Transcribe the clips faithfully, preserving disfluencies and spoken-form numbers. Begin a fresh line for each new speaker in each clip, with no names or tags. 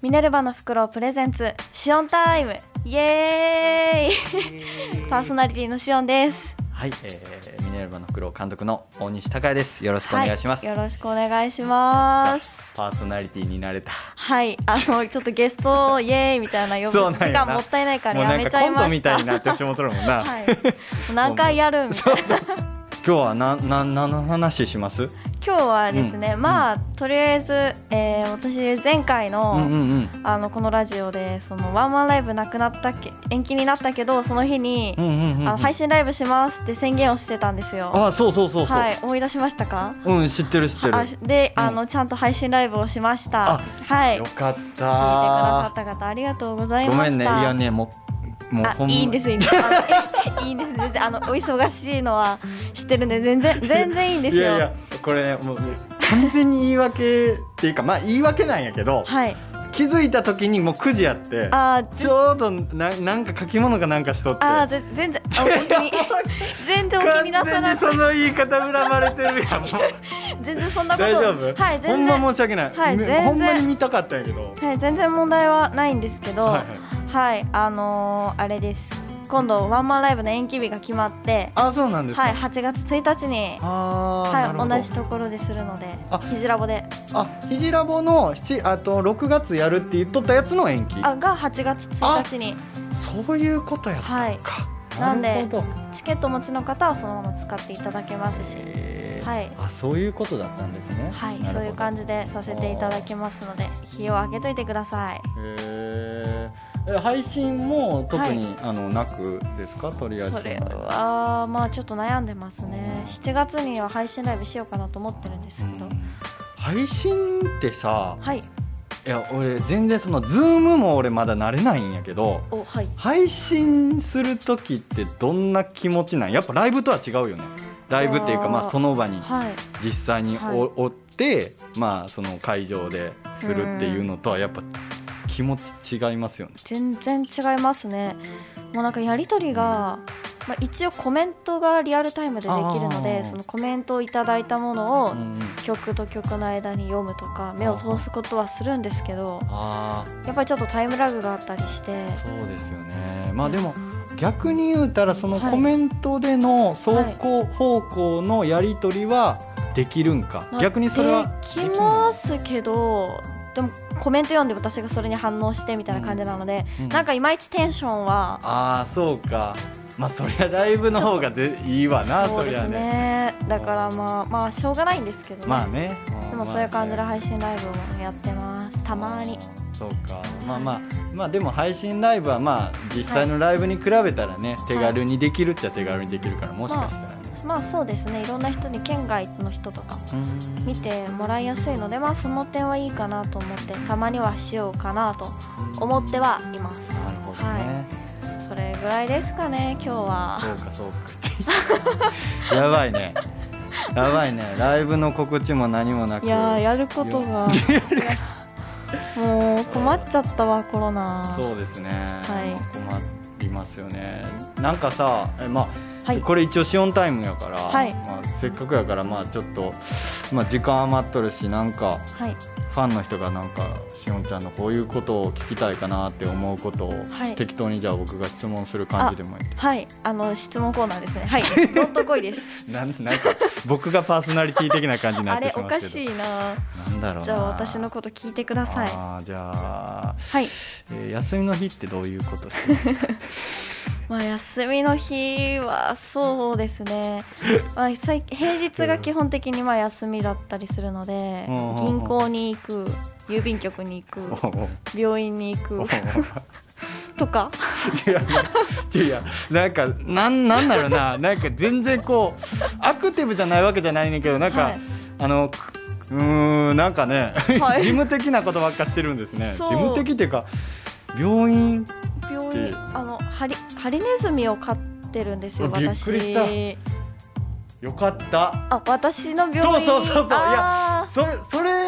ミネルヴァの袋プレゼンツシオンタイム、イエーイパーソナリティのシオンです。
はい、えー、ミネルヴァの袋監督の大西孝也です。よろしくお願いします、
はい、よろしくお願いします。
パーソナリティになれた。
はい、あのちょっとゲストイエーイみたいな呼ぶ時間もったいないからやめちゃいました。もうなんかコントみ
たいになってしもとるもんな、
はい、何回やるみたいな。
今日はなな何の話します？
今日はですね、うん、まあとりあえず、えー、私前回の、うんうんうん、あのこのラジオでそのワンマンライブなくなったっけ延期になったけど、その日に、うんうんうんうん、あの配信ライブしますって宣言をしてたんですよ。
あ、そうそうそうそう、
はい、思い出しましたか？
うん、知ってる知ってる。
あで、あの、うん、ちゃんと配信ライブをしました。はい、
よかった。聞いてくだ
さった方ありがとうございました。
ごめんね、いやね、もうもうほん
いいんですいいんですいいんです。全然あのお忙しいのは知ってるんで全然全然いいんですよ。
いやいや、これもう完全に言い訳っていうか、まあ言い訳なんやけど、はい、気づいた時にもうくじやって、あちょうど な, なんか書き物かなんかしとって、
あ全然お気に全然お気になさない。
完全にその言い方恨まれてるやん。もう
全然そんなこと
大丈夫？はい、全然ほんま申し訳ない、はい、全然ほんまに見たかったんやけど、
はい、全然問題はないんですけど、はい、はいはい、あのー、あれです。今度ワンマンライブの延期日が決まって、
あ、そうなんですか。
はい、はちがつついたちに、あ、はい、同じところでするので、ひじラボで、
あ、ひじラボのあとろくがつやるって言っとったやつの延期、
あがはちがつついたちに。
そういうことやったのか、はい、
なんでチケット持ちの方はそのまま使っていただけますし、はい、
あ、そういうことだったんですね。
はい、そういう感じでさせていただきますので、日を空けといてください。
へー、配信も特に、はい、あのなくですか？とりあえず
それはまあちょっと悩んでますね。しちがつには配信ライブしようかなと思ってるんですけど、うん、
配信ってさ、
はい、
いや俺全然そのズームも俺まだ慣れないんやけど、
お、はい、
配信するときってどんな気持ちなん？やっぱライブとは違うよね。ライブっていうか、まあその場に実際に お,、はい、おって、まあその会場でするっていうのとはやっぱ気持ち違いますよね。
全然違いますね。もうなんかやり取りが、まあ、一応コメントがリアルタイムでできるので、そのコメントをいただいたものを曲と曲の間に読むとか目を通すことはするんですけど、あ、やっぱりちょっとタイムラグがあったりして。
そうですよね。まあでも逆に言うたらそのコメントでの走行方向のやり取りはできるんか、はい、逆にそれは
できますけど、でもコメント読んで私がそれに反応してみたいな感じなので、うんうん、なんかいまいちテンションは、
ああそうか、まあそりゃライブの方がでいいわな。
そうですね、そりゃね。だからまあまあしょうがないんですけどね。
まあね、
でもそういう感じで配信ライブもやってます、たまに。
そうか、まあまあまあでも配信ライブはまあ実際のライブに比べたらね、はい、手軽にできるっちゃ手軽にできるから、もしかしたらね、
まあ、まあそうですね、いろんな人に県外の人とか見てもらいやすいので、まあその点はいいかなと思ってたまにはしようかなと思ってはいます。
なるほどね、
はい、それぐらいですかね今日は。
そうかそうかやばいねやばいね、ライブの告知も何もなく、
いややることがもう困っちゃったわ、コロナ。
そうですね、
はい、
困りますよね。なんかさ、え、まあ
はい、
これ一応シオンタイムやから、
はい、
まあ、せっかくやからまあちょっと、まあ、時間余っとるし、なんか、はい、ファンの人がなんかシオンちゃんのこういうことを聞きたいかなって思うことを、はい、適当にじゃあ僕が質問する感じでもいい？
はい、あの質問コーナーですね。はい、どんとこいです
な, なんか僕がパーソナリティ的な感じになってしますけど
あれおかしいな。
なんだろうな。
じゃあ私のこと聞いてください。
あ、じゃあ、
はい、
えー、休みの日ってどういうことしてますか？
まあ、休みの日はそうですね、まあ、平日が基本的にまあ休みだったりするので、銀行に行く、郵便局に行く、病院に行くとか
違う違う、なんかなんなんだろうな、なんか全然こうアクティブじゃないわけじゃないねんけど、なんか、はい、あのうーんなんかね、はい、事務的なことばっかしてるんですね。事務的っていうか、病院
病院、あのハリハリネズミを飼ってるんですよ、私。
びっくりした。よかった。
あ、私の病院。
そうそうそうそう。いや、それそれ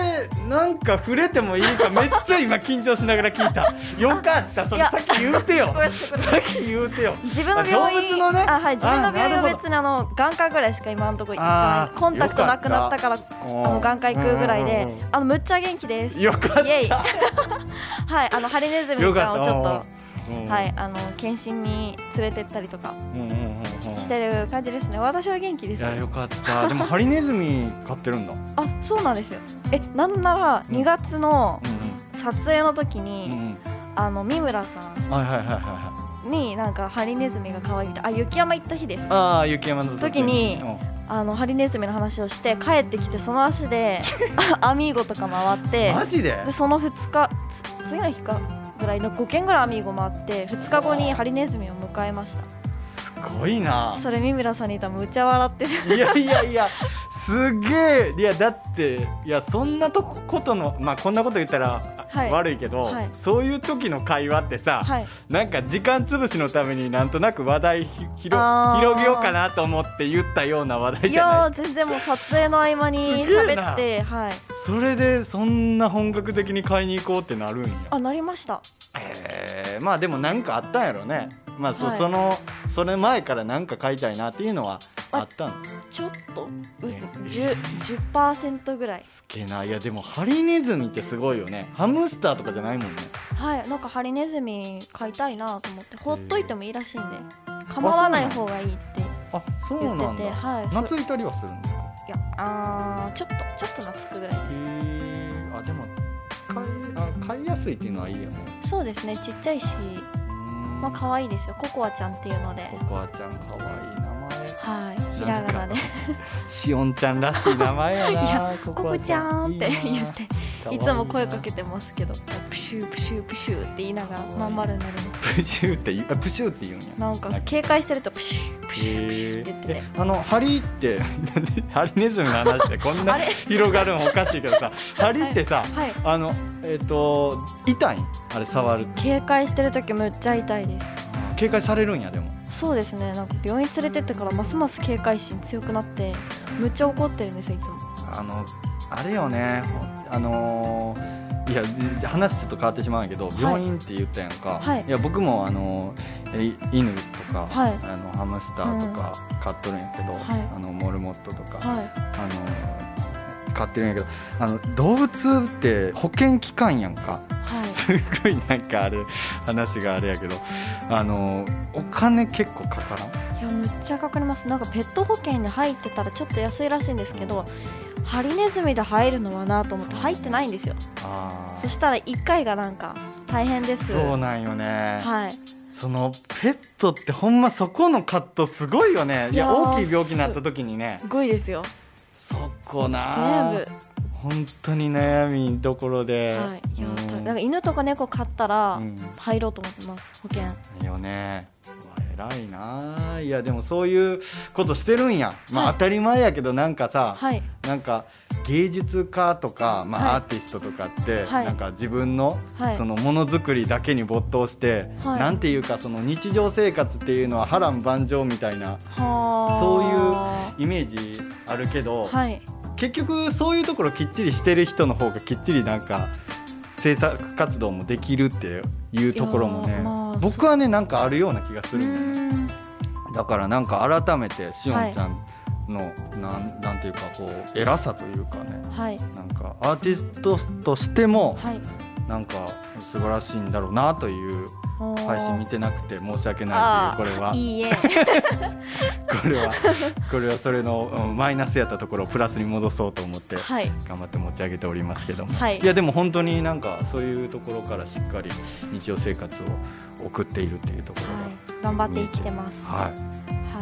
なんか触れてもいいかめっちゃ今緊張しながら聞いた。よかった、それさっき言うてよ。さっき言うてよ。
自分の病院、
動物のね、
あ、はい、自分の病院は別にあの眼科ぐらいしか今のところ行ってない。コンタクトなくなったからあの眼科行くぐらいで、あのむっちゃ元気です。
よかった。
イエイはい、あのハリネズミちゃんをちょっと、はい、あの検診に連れてったりとかしてる感じですね。私は元気です。
いや、よかった。でもハリネズミ飼ってるんだ。
あ、そうなんですよ。え、なんならにがつの撮影の時に、うんうん、あの三村さんになんかハリネズミが可愛いみたいな、あ、雪山行った日です。
ああ、雪山の
時に、うん、あのハリネズミの話をして帰ってきて、その足でアミーゴとか回って、
マジで？
でそのふつか、次の日かぐらいのごけんぐらいアミーゴ回ってふつかごにハリネズミを迎えました。
すごいな。
それ三村さんにいたらむっちゃ笑ってる。
いやいやいや、すげえ。いやだっていやそんなとことの、まあこんなこと言ったら、はい、悪いけど、はい、そういう時の会話ってさ、はい、なんか時間潰しのためになんとなく話題ひろ広げようかなと思って言ったような話題じゃない。
いや全然もう撮影の合間に喋って、はい、
それでそんな本格的に買いに行こうってなるんや。
あ、なりました。
えー、まあでもなんかあったんやろね。まあ そ,、はい、そのそれ前からなんか買いたいなっていうのはあったの。
ちょっと じゅっパーセント ぐらい。
すげえな。いやでもハリネズミってすごいよね。ハムスターとかじゃないもんね。
はい、なんかハリネズミ飼いたいなと思ってほっといてもいいらしいんで、構わない方がいいって言ってて。
あ、そうなんだ。はい、夏いたりはするんですか？
いや、あーちょっとちょっと懐くぐらいです。
へー、あでも使いあ飼いやすいっていうのはいいよね。
そうですね、ちっちゃいし、まあ可愛いですよ。ココアちゃんっていうので。
ココアちゃん可愛い名前。
はい、ひらがなで。
しおんちゃんらしい名前やな。いや、
ココちゃんって言っていつも声かけてますけど、プシュープシュープシューって言いながらまん丸になるの。
プシューって言う、プシューって言うんや。
なんか警戒してるとプシュープシューって言ってて、
あのハリってハリネズミの話ってこんな広がるのおかしいけどさ、ハリってさ、はいはい、あのえっ、ー、と痛いん？あれ触る？
警戒してる時むっちゃ痛いです。
警戒されるんや。でも
そうですね、なんか病院連れてってからますます警戒心強くなってむっちゃ怒ってるんですよ、いつも。あ
のあれよね、あのー、いや話ちょっと変わってしまうんやけど、病院って言ったやんか、はい、いや僕もあの犬とか、はい、あのハムスターとか飼っとるんやけど、うん、あのモルモットとか、はい、あの飼ってるんやけど、あの動物って保険機関やんか。すごいなんかある話があれやけど、あのお金結構かからん？
いやめっちゃかかります。なんかペット保険に入ってたらちょっと安いらしいんですけど、ハリネズミで入るのはなと思って入ってないんですよ。あ、そしたらいっかいがなんか大変です。
そうなんよね。
はい、
そのペットってほんまそこのカットすごいよね。いや大きい病気になった時にね、
すごいですよ。
そこな全部本当に悩みどころで、はい、いや、
うん、なんか犬とか猫飼ったら入ろうと思ってます、保険。
いいよね。偉いな。いやでもそういうことしてるんや、まあ、当たり前やけど、なんかさ、はい、なんか芸術家とか、まあ、はい、アーティストとかって、はい、なんか自分のそのものづくりだけに没頭して、はい、なんていうかその日常生活っていうのは波乱万丈みたいな、そういうイメージあるけど、はい、結局そういうところきっちりしてる人の方がきっちりなんか制作活動もできるっていうところもね、まあ、僕はねなんかあるような気がするんだよね。だからなんか改めてしおんちゃんの、はい、なんなんていうかこう偉さというかね、はい、なんかアーティストとしても、はい、なんか素晴らしいんだろうなという。配信見てなくて申し訳ないという、これはいいえこれはこれはそれの、うん、マイナスやったところをプラスに戻そうと思って頑張って持ち上げておりますけども、はい、いやでも本当になんかそういうところからしっかり日常生活を送っているっていうところが、はい、
頑張って生きてます。
はい、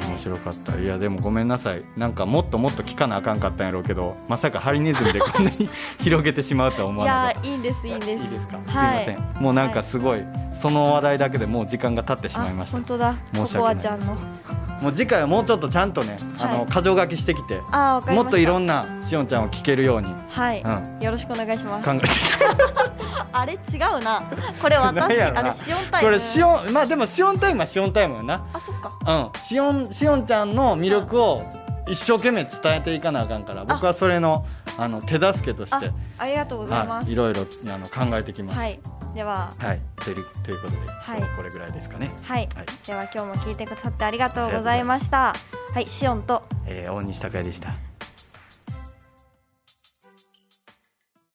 面白かった。いやでもごめんなさい、なんかもっともっと聞かなあかんかったんやろうけど、まさかハリネズミでこんなに広げてしまうとは思わなかった。
いやいいんですいいんです。
いいですか、はい、すいません。もうなんかすごい、はい、その話題だけでもう時間が経ってしまいました。
本当だ、
申し訳ない。
ココアちゃんの
もう次回はもうちょっとちゃんとね、はい、あの箇条書きしてきて、あ、わかりました。もっといろんなしおんちゃんを聞けるように、はい、うん、よろしくお願いします。考えてあれ違うな、これ私あれしおんタイム、これしおん、まあでもしおんタイムはしおんタイムよな。あ、そっか、うん、しおんしおんちゃんの魅力を一生懸命伝えていかなあかんから、僕はそれのあの手助けとして
あ, ありがとうございます。
いろいろあの考えてきます。
はい、では、
はい、というということで、はい、これぐらいですかね。
はい、はい、では今日も聞いてくださってありがとうございました。はい、シオンと、
えー、大西拓也でした。